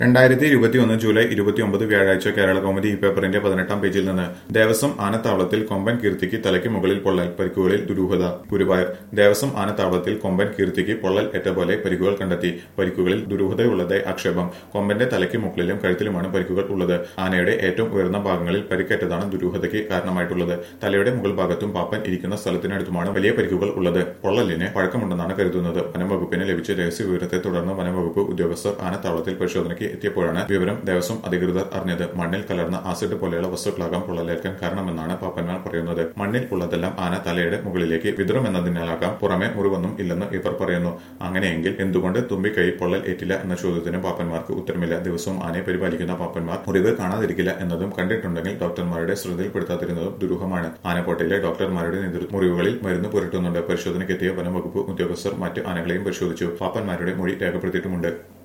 2021 July 29 വ്യാഴാഴ്ച കേരള കൗമുദി ഈ പേപ്പറിന്റെ 18-ാം പേജിൽ നിന്ന് ദേവസ്വം ആനത്താവളത്തിൽ കൊമ്പൻ കീർത്തിക്ക് തലയ്ക്ക് മുകളിൽ പൊള്ളൽ, പരിക്കുകളിൽ ദുരൂഹത. ഗുരുവായൂർ ദേവസ്വം ആനത്താവളത്തിൽ കൊമ്പൻ കീർത്തിക്ക് പൊള്ളൽ ഏറ്റ പോലെ പരിക്കുകൾ കണ്ടെത്തി. പരിക്കുകളിൽ ദുരൂഹതയുള്ളതായി ആക്ഷേപം. കൊമ്പന്റെ തലയ്ക്ക് മുകളിലും കഴുത്തിലുമാണ് പരിക്കുകൾ ഉള്ളത്. ആനയുടെ ഏറ്റവും ഉയർന്ന ഭാഗങ്ങളിൽ പരിക്കേറ്റതാണ് ദുരൂഹതയ്ക്ക് കാരണമായിട്ടുള്ളത്. തലയുടെ മുകൾ ഭാഗത്തും പാപ്പൻ ഇരിക്കുന്ന സ്ഥലത്തിനടുത്തുമാണ് വലിയ പരിക്കുകൾ ഉള്ളത്. പൊള്ളലിന് പഴക്കമുണ്ടെന്നാണ് കരുതുന്നത്. വനംവകുപ്പിന് ലഭിച്ച രഹസ്യ വിവരത്തെ തുടർന്ന് വനംവകുപ്പ് ഉദ്യോഗസ്ഥർ ആനത്താവളത്തിൽ പരിശോധനയ്ക്ക് എത്തിയപ്പോഴാണ് വിവരം ദേവസ്വം അധികൃതർ അറിഞ്ഞത്. മണ്ണിൽ കലർന്ന ആസിഡ് പോലെയുള്ള വസ്തുക്കളാകാം പൊള്ളലേൽക്കാൻ കാരണമെന്നാണ് പാപ്പന്മാർ പറയുന്നത്. മണ്ണിൽ ഉള്ളതെല്ലാം ആന തലയുടെ മുകളിലേക്ക് വിതറുമെന്നതിനാലാകാം പുറമെ മുറിവൊന്നും ഇല്ലെന്ന് ഇവർ പറയുന്നു. അങ്ങനെയെങ്കിൽ എന്തുകൊണ്ട് തുമ്പിക്കൈയിൽ പൊള്ളൽ ഏറ്റില്ല എന്ന ചോദ്യത്തിന് പാപ്പന്മാർക്ക് ഉത്തരമില്ല. ദിവസവും ആനയെ പരിപാലിക്കുന്ന പാപ്പന്മാർ മുറിവ് കാണാതിരിക്കില്ല എന്നതും കണ്ടിട്ടുണ്ടെങ്കിൽ ഡോക്ടർമാരുടെ ശ്രദ്ധയിൽപ്പെടുത്താതിരുന്നതും ദുരൂഹമാണ്. ആനക്കോട്ടയിലെ ഡോക്ടർമാരുടെ നേതൃത്വ മുറിവുകളിൽ മരുന്ന് പുരട്ടുന്നുണ്ട്. പരിശോധനയ്ക്കെത്തിയ വനംവകുപ്പ് ഉദ്യോഗസ്ഥർ മറ്റ് ആനകളെയും പരിശോധിച്ചു. പാപ്പന്മാരുടെ മൊഴി രേഖപ്പെടുത്തിയിട്ടുമുണ്ട്.